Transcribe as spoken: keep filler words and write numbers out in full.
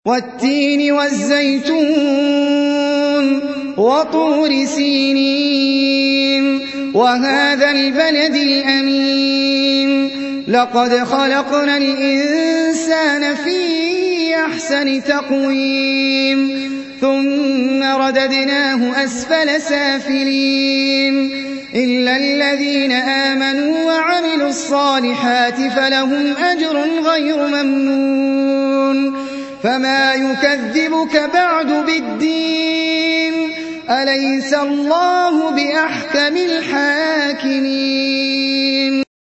وَالتِّينِ وَالزَّيْتُونِ وَطُورِ سِينِينَ وَهَٰذَا الْبَلَدِ الْأَمِينِ لَقَدْ خَلَقْنَا الْإِنسَانَ فِي أَحْسَنِ تَقْوِيمٍ ثُمَّ رَدَدْنَاهُ أَسْفَلَ سَافِلِينَ إِلَّا الَّذِينَ آمَنُوا وَعَمِلُوا الصَّالِحَاتِ فَلَهُمْ أَجْرٌ غَيْرُ مَمْنُونٍ فَمَا يُكَذِّبُكَ بَعْدُ بِالدِّينِ أَلَيْسَ اللَّهُ بِأَحْكَمِ الْحَاكِمِينَ